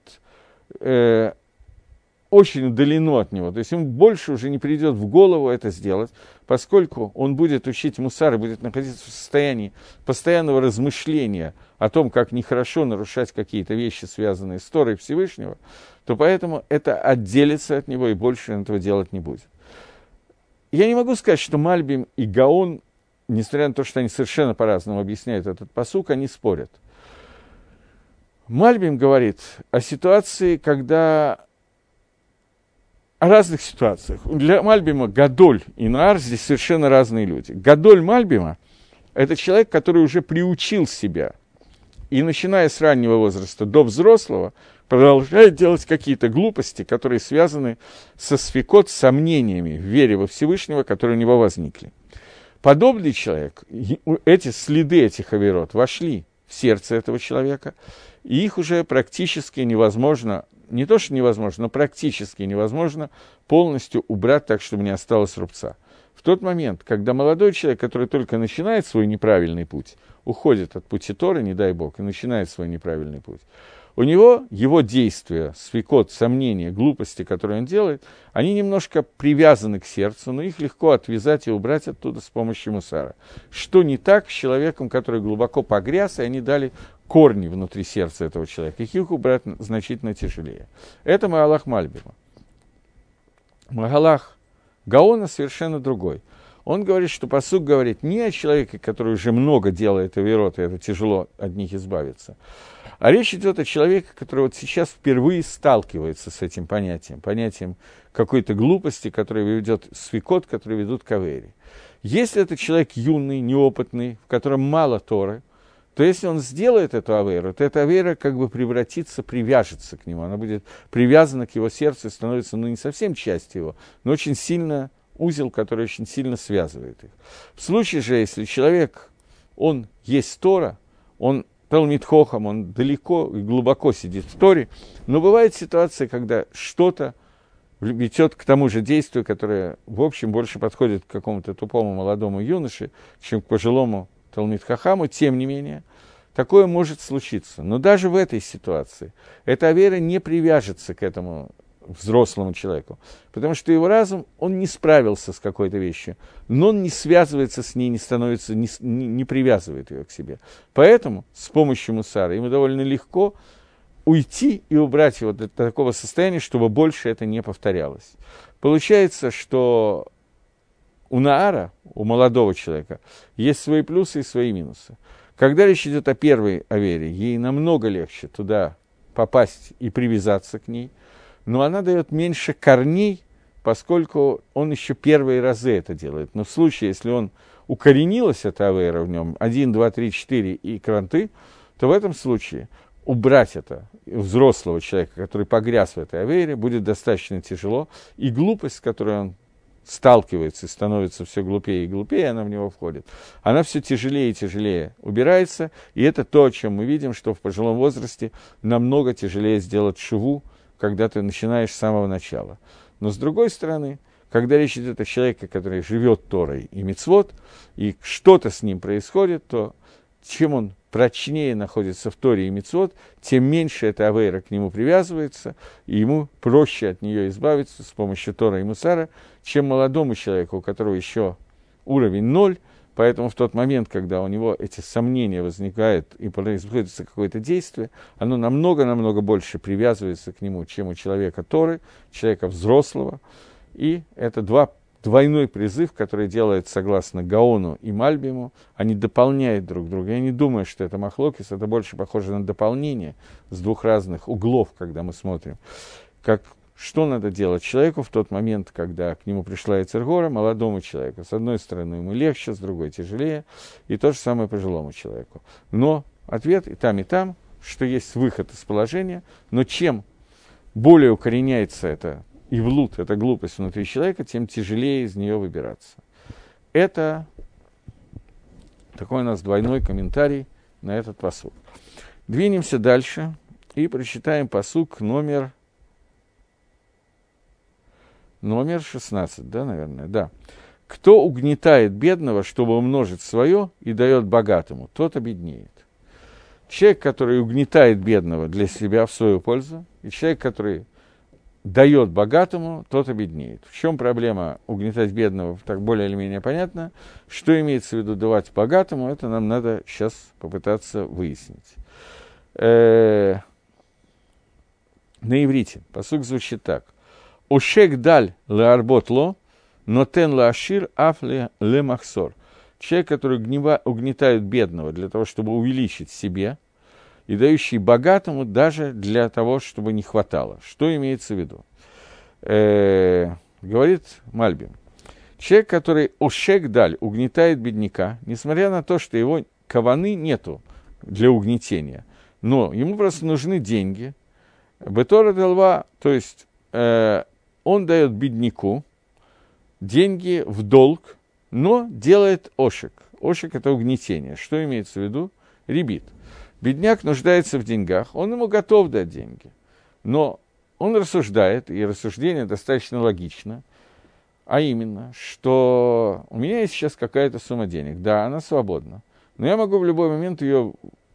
очень удалено от него, то есть ему больше уже не придет в голову это сделать, поскольку он будет учить мусар и будет находиться в состоянии постоянного размышления о том, как нехорошо нарушать какие-то вещи, связанные с Торой Всевышнего, то поэтому это отделится от него и больше он этого делать не будет. Я не могу сказать, что Мальбим и Гаон, несмотря на то, что они совершенно по-разному объясняют этот пасук, они спорят. Мальбим говорит о ситуации, когда... О разных ситуациях. Для Мальбима Гадоль и Наар здесь совершенно разные люди. Гадоль Мальбима – это человек, который уже приучил себя, и начиная с раннего возраста до взрослого, продолжает делать какие-то глупости, которые связаны со сфикот, сомнениями в вере во Всевышнего, которые у него возникли. Подобный человек, эти следы этих авирот вошли в сердце этого человека, и их уже практически невозможно, не то что невозможно, но практически невозможно полностью убрать так, чтобы не осталось рубца. В тот момент, когда молодой человек, который только начинает свой неправильный путь, уходит от пути Торы, не дай Бог, и начинает свой неправильный путь, у него его действия, свикот, сомнения, глупости, которые он делает, они немножко привязаны к сердцу, но их легко отвязать и убрать оттуда с помощью мусара. Что не так с человеком, который глубоко погряз, и они дали корни внутри сердца этого человека. Их убрать значительно тяжелее. Это Магалах Мальбима. Магалах Гаона совершенно другой. Он говорит, что пасук говорит не о человеке, который уже много делает авирот, и это тяжело от них избавиться, а речь идет о человеке, который вот сейчас впервые сталкивается с этим понятием какой-то глупости, которая ведет свикот, который ведут к авере. Если это человек юный, неопытный, в котором мало Торы, то если он сделает эту аверу, то эта авера как бы превратится, привяжется к нему, она будет привязана к его сердцу и становится, не совсем частью его, но очень сильно узел, который очень сильно связывает их. В случае же, если человек, он есть Тора, он Талмид Хохам, он далеко и глубоко сидит в Торе, но бывает ситуация, когда что-то ведет к тому же действию, которое, в общем, больше подходит к какому-то тупому молодому юноше, чем к пожилому Талмид Хохаму, тем не менее, такое может случиться. Но даже в этой ситуации эта авера не привяжется к этому взрослому человеку, потому что его разум, он не справился с какой-то вещью, но он не связывается с ней, не становится, не привязывает ее к себе. Поэтому с помощью мусара ему довольно легко уйти и убрать его до такого состояния, чтобы больше это не повторялось. Получается, что у Наара, у молодого человека, есть свои плюсы и свои минусы. Когда речь идет о первой авере, ей намного легче туда попасть и привязаться к ней, но она дает меньше корней, поскольку он еще первые разы это делает. Но в случае, если он укоренилась, эта авера в нем, 1, 2, 3, 4 и кранты, то в этом случае убрать это взрослого человека, который погряз в этой авере, будет достаточно тяжело, и глупость, с которой он сталкивается и становится все глупее и глупее, она в него входит. Она все тяжелее и тяжелее убирается, и это то, о чем мы видим, что в пожилом возрасте намного тяжелее сделать шуву, когда ты начинаешь с самого начала. Но с другой стороны, когда речь идет о человеке, который живет Торой и мицвот, и что-то с ним происходит, то чем он прочнее находится в Торе и мицвот, тем меньше эта авейра к нему привязывается, и ему проще от нее избавиться с помощью Тора и Мусара, чем молодому человеку, у которого еще уровень 0, поэтому в тот момент, когда у него эти сомнения возникают и происходит какое-то действие, оно намного-намного больше привязывается к нему, чем у человека Торы, человека взрослого, и это двойной призыв, который делает согласно Гаону и Мальбиму, они дополняют друг друга. Я не думаю, что это махлокис, это больше похоже на дополнение с двух разных углов, когда мы смотрим. Что надо делать человеку в тот момент, когда к нему пришла Эцергора, молодому человеку. С одной стороны ему легче, с другой тяжелее, и то же самое пожилому человеку. Но ответ и там, что есть выход из положения, но чем более укореняется это ивлут, эта глупость внутри человека, тем тяжелее из нее выбираться. Это такой у нас двойной комментарий на этот пасук. Двинемся дальше и прочитаем пасук номер 16, да, наверное, да. «Кто угнетает бедного, чтобы умножить свое, и дает богатому, тот обеднеет». Человек, который угнетает бедного для себя в свою пользу, и человек, который дает богатому, тот обеднеет. В чем проблема угнетать бедного, так более или менее понятно. Что имеется в виду давать богатому, это нам надо сейчас попытаться выяснить. На иврите пасук звучит так. «Ошек даль леарбот ло, но тен леашир аф ле махсор». Человек, который угнетает бедного для того, чтобы увеличить себе, и дающий богатому даже для того, чтобы не хватало. Что имеется в виду? Говорит Мальбим. Человек, который ошек даль, угнетает бедняка, несмотря на то, что его каваны нету для угнетения, но ему просто нужны деньги. Бетора делва, то есть он дает бедняку деньги в долг, но делает ошек. Ошек – это угнетение. Что имеется в виду? Ребит. Бедняк нуждается в деньгах, он ему готов дать деньги. Но он рассуждает, и рассуждение достаточно логично, а именно, что у меня есть сейчас какая-то сумма денег. Да, она свободна, но я могу в любой момент ее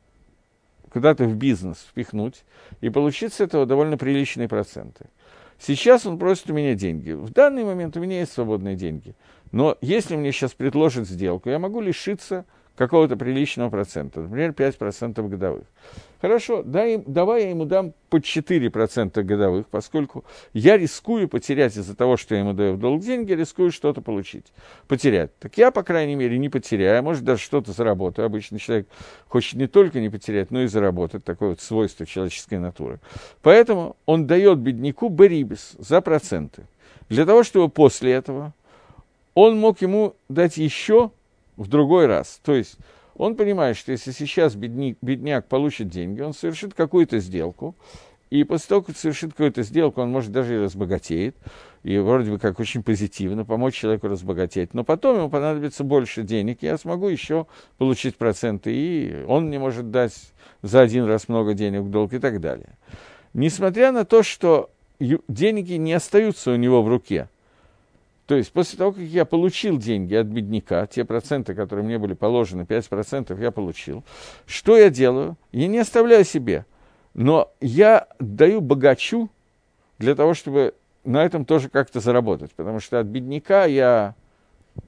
куда-то в бизнес впихнуть и получить с этого довольно приличные проценты. Сейчас он просит у меня деньги. В данный момент у меня есть свободные деньги. Но если мне сейчас предложат сделку, я могу лишиться какого-то приличного процента, например, 5% годовых. Хорошо, давай я ему дам по 4% годовых, поскольку я рискую потерять из-за того, что я ему даю в долг деньги, рискую что-то потерять. Так я, по крайней мере, не потеряю, а может даже что-то заработаю. Обычно человек хочет не только не потерять, но и заработать, такое вот свойство человеческой натуры. Поэтому он дает бедняку берибис за проценты, для того, чтобы после этого он мог ему дать еще в другой раз. То есть он понимает, что если сейчас бедняк получит деньги, он совершит какую-то сделку, и после того, как совершит какую-то сделку, он, может, даже и разбогатеет, и вроде бы как очень позитивно помочь человеку разбогатеть, но потом ему понадобится больше денег, и я смогу еще получить проценты, и он мне может дать за один раз много денег в долг и так далее. Несмотря на то, что деньги не остаются у него в руке, то есть после того, как я получил деньги от бедняка, те проценты, которые мне были положены, 5% я получил, что я делаю? Я не оставляю себе, но я даю богачу для того, чтобы на этом тоже как-то заработать, потому что от бедняка я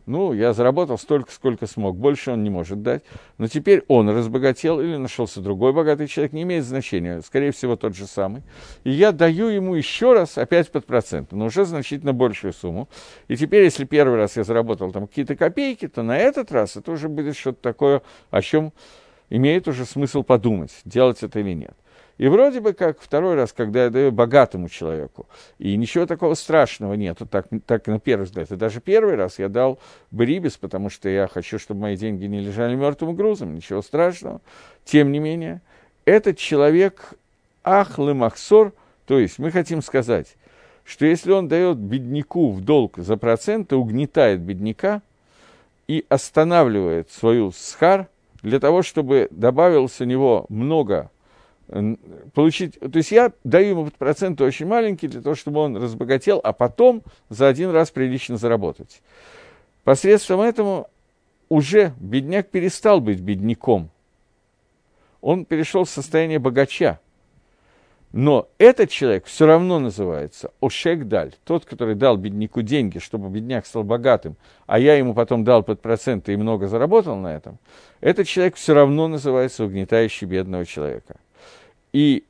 Ну, я заработал столько, сколько смог, больше он не может дать. Но теперь он разбогател или нашелся другой богатый человек, не имеет значения, скорее всего, тот же самый. И я даю ему еще раз, опять под проценты, но уже значительно большую сумму. И теперь, если первый раз я заработал там какие-то копейки, то на этот раз это уже будет что-то такое, о чем имеет уже смысл подумать, делать это или нет. И вроде бы как второй раз, когда я даю богатому человеку, и ничего такого страшного нету, так на первый взгляд. И даже первый раз я дал Берибис, потому что я хочу, чтобы мои деньги не лежали мертвым грузом, ничего страшного. Тем не менее, этот человек ахлы махсор, то есть мы хотим сказать, что если он дает бедняку в долг за проценты, угнетает бедняка и останавливает свою схар для того, чтобы добавилось у него много получить, то есть я даю ему проценты очень маленькие для того, чтобы он разбогател, а потом за один раз прилично заработать. Посредством этого уже бедняк перестал быть бедняком. Он перешел в состояние богача. Но этот человек все равно называется Ошек-даль, тот, который дал бедняку деньги, чтобы бедняк стал богатым, а я ему потом дал под проценты и много заработал на этом, этот человек все равно называется угнетающий бедного человека. И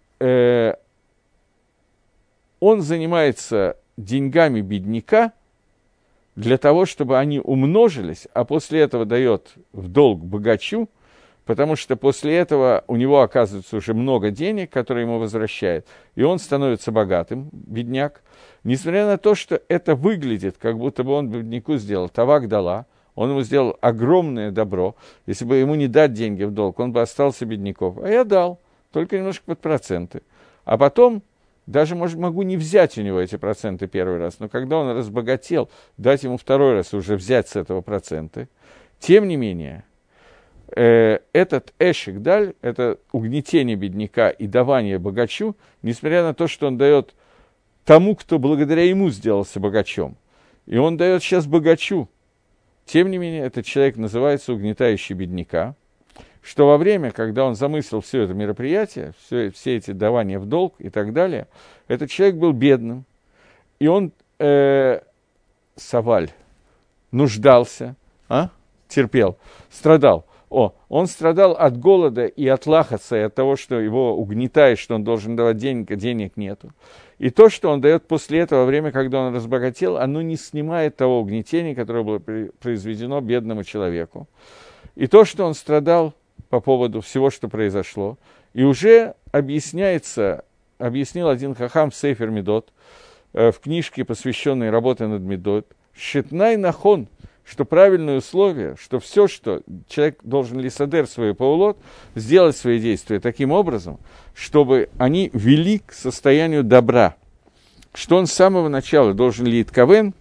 он занимается деньгами бедняка для того, чтобы они умножились, а после этого дает в долг богачу, потому что после этого у него оказывается уже много денег, которые ему возвращает, и он становится богатым, бедняк, несмотря на то, что это выглядит, как будто бы он бедняку сделал тавак дала, он ему сделал огромное добро, если бы ему не дать деньги в долг, он бы остался бедняком, а я дал. Только немножко под проценты. А потом, даже, может, могу не взять у него эти проценты первый раз, но когда он разбогател, дать ему второй раз уже взять с этого проценты. Тем не менее, этот эшек-даль, это угнетение бедняка и давание богачу, несмотря на то, что он дает тому, кто благодаря ему сделался богачом, и он дает сейчас богачу, тем не менее, этот человек называется угнетающий бедняка, что во время, когда он замыслил все это мероприятие, все эти давания в долг и так далее, этот человек был бедным, и он, Саваль, нуждался, терпел, страдал. Он страдал от голода и от лахаса, и от того, что его угнетает, что он должен давать денег нету. И то, что он дает после этого, во время, когда он разбогател, оно не снимает того угнетения, которое было произведено бедному человеку. И то, что он страдал по поводу всего, что произошло, и уже объяснил один хахам в Сейфер Медот, в книжке, посвященной работе над Медот, «Шитнай нахон», что правильное условие, что все, что человек должен лисадер свой паулот, сделать свои действия таким образом, чтобы они вели к состоянию добра, что он с самого начала должен литковен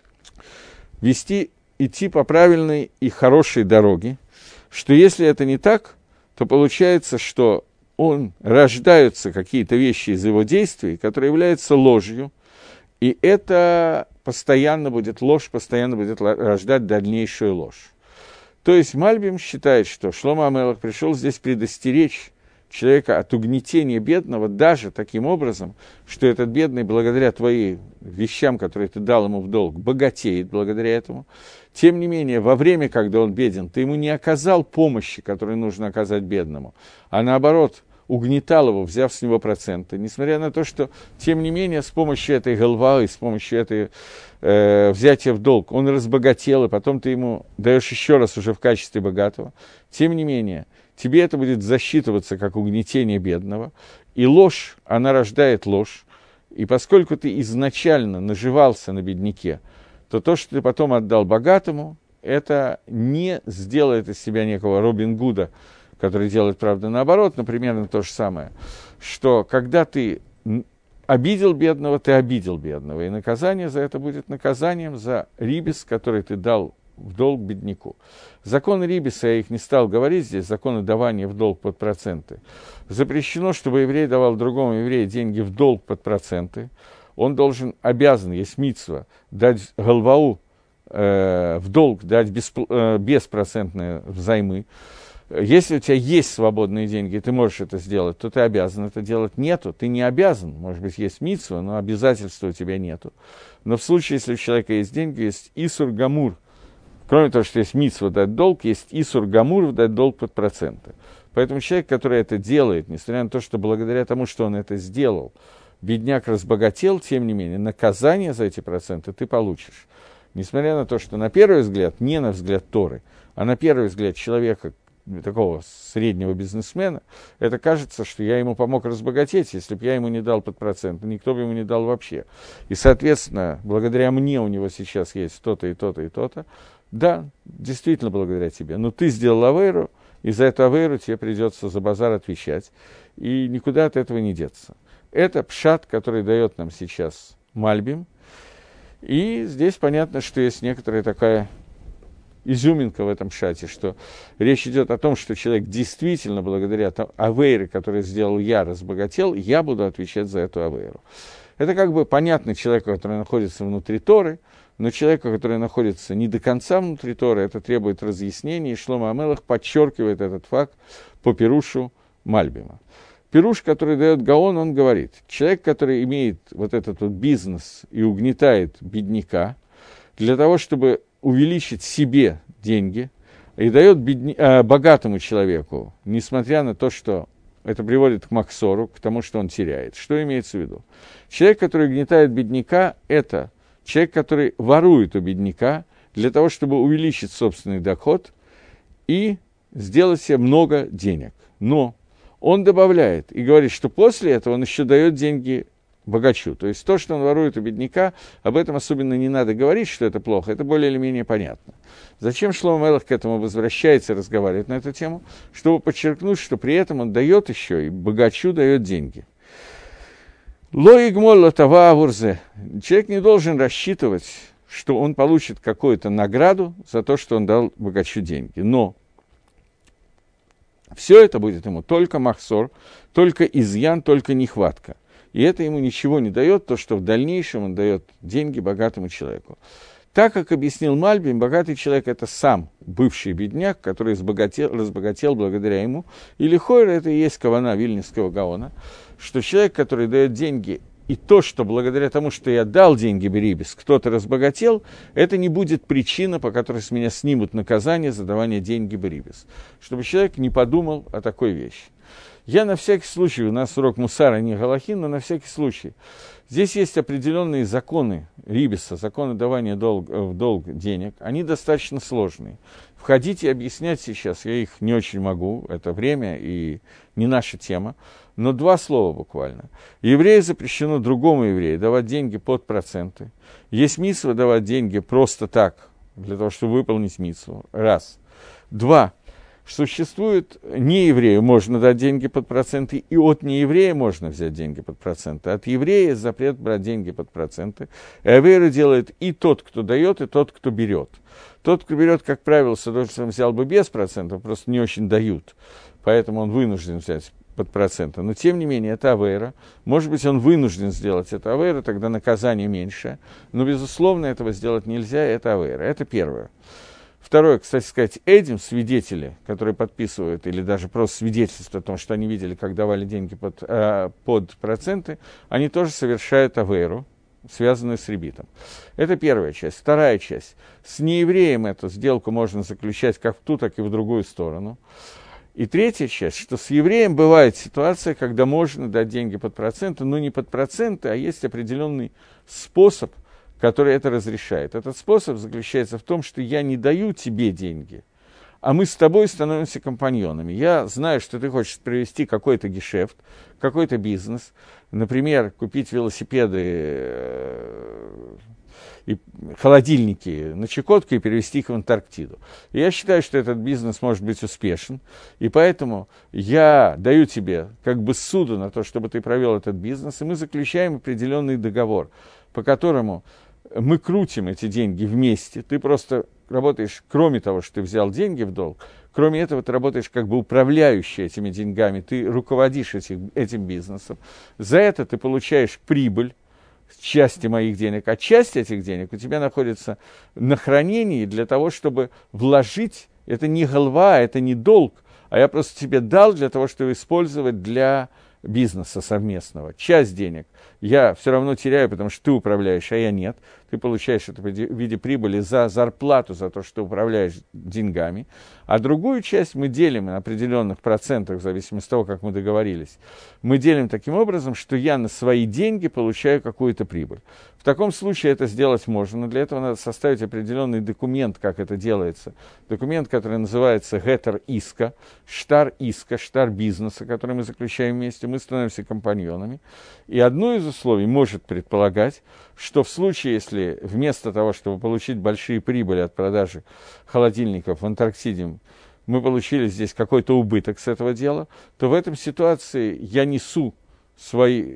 идти по правильной и хорошей дороге, что если это не так, то получается, что рождаются какие-то вещи из его действий, которые являются ложью, и это постоянно будет ложь, постоянно будет рождать дальнейшую ложь. То есть Мальбим считает, что Шломо ха-Мелех пришел здесь предостеречь человека от угнетения бедного даже таким образом, что этот бедный, благодаря твоим вещам, которые ты дал ему в долг, богатеет благодаря этому. Тем не менее, во время, когда он беден, ты ему не оказал помощи, которую нужно оказать бедному, а наоборот, угнетал его, взяв с него проценты, несмотря на то, что, тем не менее, с помощью этой галвы, с помощью этой взятия в долг, он разбогател, и потом ты ему даешь еще раз уже в качестве богатого. Тем не менее, тебе это будет засчитываться как угнетение бедного, и ложь, она рождает ложь, и поскольку ты изначально наживался на бедняке, то, что ты потом отдал богатому, это не сделает из себя некого Робин Гуда, который делает, правда, наоборот, но примерно то же самое, что когда ты обидел бедного, ты обидел бедного, и наказание за это будет наказанием за рибис, который ты дал в долг бедняку. Законы рибиса, я их не стал говорить здесь, законы давания в долг под проценты. Запрещено, чтобы еврей давал другому еврею деньги в долг под проценты. Он обязан, есть мицва, дать галвау в долг, дать беспроцентные взаймы. Если у тебя есть свободные деньги, и ты можешь это сделать, то ты обязан это делать. Нету, ты не обязан. Может быть, есть мицва, но обязательства у тебя нету. Но в случае, если у человека есть деньги, есть исур гамур, Кроме того, что есть мицва дать долг, есть исур гамур дать долг под проценты. Поэтому человек, который это делает, несмотря на то, что благодаря тому, что он это сделал, бедняк разбогател, тем не менее, наказание за эти проценты ты получишь. Несмотря на то, что на первый взгляд, не на взгляд Торы, а на первый взгляд человека, такого среднего бизнесмена, это кажется, что я ему помог разбогатеть, если бы я ему не дал под процент, никто бы ему не дал вообще. И, соответственно, благодаря мне у него сейчас есть то-то и то-то и то-то. Да, действительно благодаря тебе. Но ты сделал авейру, и за эту авейру тебе придется за базар отвечать. И никуда от этого не деться. Это пшат, который дает нам сейчас Мальбим. И здесь понятно, что есть некоторая такая изюминка в этом шате, что речь идет о том, что человек действительно благодаря авейре, которую сделал я, разбогател, я буду отвечать за эту авейру. Это как бы понятно человеку, который находится внутри Торы, но человеку, который находится не до конца внутри Торы, это требует разъяснений, и Шломо ха-Мелех подчеркивает этот факт по пирушу Мальбима. Пируш, который дает Гаон, он говорит, человек, который имеет вот этот вот бизнес и угнетает бедняка, для того, чтобы увеличить себе деньги, и дает богатому человеку, несмотря на то, что это приводит к махсору, к тому, что он теряет. Что имеется в виду? Человек, который угнетает бедняка, это человек, который ворует у бедняка для того, чтобы увеличить собственный доход и сделать себе много денег. Но он добавляет и говорит, что после этого он еще дает деньги богачу. То есть то, что он ворует у бедняка, об этом особенно не надо говорить, что это плохо, это более или менее понятно. Зачем Шломо ха-Мелех к этому возвращается и разговаривает на эту тему? Чтобы подчеркнуть, что при этом он дает еще и богачу дает деньги. Ло игмоль лотава авурзе. Человек не должен рассчитывать, что он получит какую-то награду за то, что он дал богачу деньги. Но все это будет ему только махсор, только изъян, только нехватка. И это ему ничего не дает, то, что в дальнейшем он дает деньги богатому человеку. Так, как объяснил Мальбим, богатый человек – это сам бывший бедняк, который разбогател благодаря ему. Или хойра – это и есть кавана Вильнюсского Гаона, что человек, который дает деньги, и то, что благодаря тому, что я дал деньги Берибис, кто-то разбогател, это не будет причина, по которой с меня снимут наказание за давание деньги Берибис. Чтобы человек не подумал о такой вещи. Я на всякий случай, у нас урок Мусара, не Галахин, но на всякий случай. Здесь есть определенные законы Рибиса, законы давания в долг денег. Они достаточно сложные. Входить и объяснять сейчас я их не очень могу. Это время и не наша тема. Но два слова буквально. Еврею запрещено другому еврею давать деньги под проценты. Есть мицва давать деньги просто так, для того, чтобы выполнить мицву. Раз. Два. Существует нееврею можно дать деньги под проценты, и от нееврея можно взять деньги под проценты. От еврея запрет брать деньги под проценты. И авейру делает и тот, кто дает, и тот, кто берет. Тот, кто берет, как правило, с удовольствием взял бы без процентов, просто не очень дают. Поэтому он вынужден взять под проценты. Но, тем не менее, это авейра. Может быть, он вынужден сделать это авейра, тогда наказание меньше. Но, безусловно, этого сделать нельзя, это авейра. Это первое. Второе, кстати сказать, этим свидетели, которые подписывают, или даже просто свидетельство о том, что они видели, как давали деньги под проценты, они тоже совершают авейру, связанную с ребитом. Это первая часть. Вторая часть. С неевреем эту сделку можно заключать как в ту, так и в другую сторону. И третья часть, что с евреем бывает ситуация, когда можно дать деньги под проценты, но не под проценты, а есть определенный способ, который это разрешает. Этот способ заключается в том, что я не даю тебе деньги, а мы с тобой становимся компаньонами. Я знаю, что ты хочешь провести какой-то гешефт, какой-то бизнес, например, купить велосипеды и холодильники на Чукотку и перевести их в Антарктиду. И я считаю, что этот бизнес может быть успешен, и поэтому я даю тебе как бы суду на то, чтобы ты провел этот бизнес, и мы заключаем определенный договор, по которому мы крутим эти деньги вместе, ты просто работаешь, кроме того, что ты взял деньги в долг, кроме этого ты работаешь как бы управляющий этими деньгами, ты руководишь этим бизнесом. За это ты получаешь прибыль, части моих денег, а часть этих денег у тебя находится на хранении для того, чтобы вложить, это не голова, это не долг, а я просто тебе дал для того, чтобы использовать для бизнеса совместного. Часть денег я все равно теряю, потому что ты управляешь, а я нет. ты получаешь это в виде прибыли за зарплату, за то, что управляешь деньгами, а другую часть мы делим на определенных процентах, в зависимости от того, как мы договорились. Мы делим таким образом, что я на свои деньги получаю какую-то прибыль. В таком случае это сделать можно, но для этого надо составить определенный документ, как это делается. Документ, который называется «Гетер иска», штар бизнеса, который мы заключаем вместе, мы становимся компаньонами. И одно из условий может предполагать, что в случае, если вместо того, чтобы получить большие прибыли от продажи холодильников в Антарктиде, мы получили здесь какой-то убыток с этого дела, то в этом ситуации я несу свои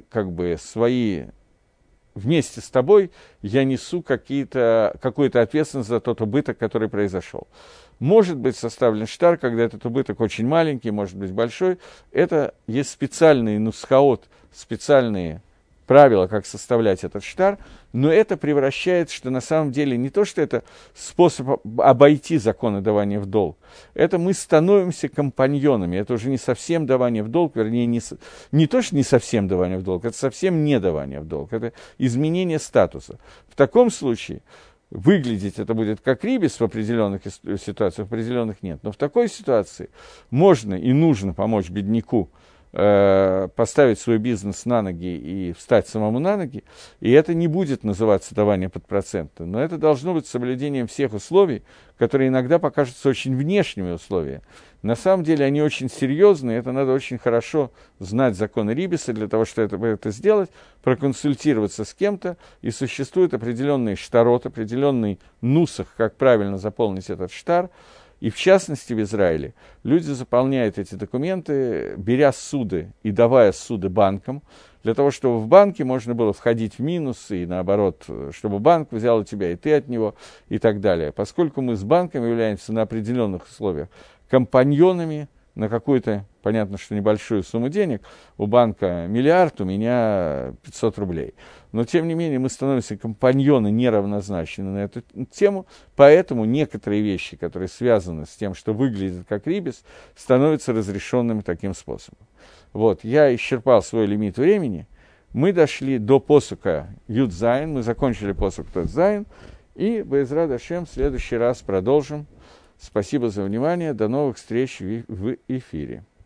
вместе с тобой я несу какую-то ответственность за тот убыток, который произошел. Может быть составлен штар, когда этот убыток очень маленький, может быть большой. Это есть специальный нусхаот, специальные правила, как составлять этот штар, но это превращает, что на самом деле не то, что это способ обойти законы давания в долг, это мы становимся компаньонами, это уже не совсем давание в долг, вернее, не то, что не совсем давание в долг, это совсем не давание в долг, это изменение статуса. В таком случае выглядеть это будет как рибис в определенных ситуациях, в определенных нет, но в такой ситуации можно и нужно помочь бедняку, поставить свой бизнес на ноги и встать самому на ноги, и это не будет называться давание под проценты, но это должно быть соблюдением всех условий, которые иногда покажутся очень внешними условиями. На самом деле они очень серьезные, это надо очень хорошо знать законы Рибиса для того, чтобы это сделать, проконсультироваться с кем-то, и существует определенный штарот, определенный нусах, как правильно заполнить этот штар. И в частности в Израиле люди заполняют эти документы, беря суды и давая суды банкам, для того, чтобы в банке можно было входить в минус, и наоборот, чтобы банк взял у тебя, и ты от него, и так далее. Поскольку мы с банком являемся на определенных условиях компаньонами на какую-то, понятно, что небольшую сумму денег, у банка миллиард, у меня 500 рублей. Но, тем не менее, мы становимся компаньоны неравнозначны на эту тему, поэтому некоторые вещи, которые связаны с тем, что выглядит как рибис, становятся разрешенными таким способом. Вот, я исчерпал свой лимит времени, мы дошли до посука Юд-Зайн, мы закончили посук Тот-Зайн, и Бе'эзрат Ашем в следующий раз продолжим. Спасибо за внимание, до новых встреч в эфире.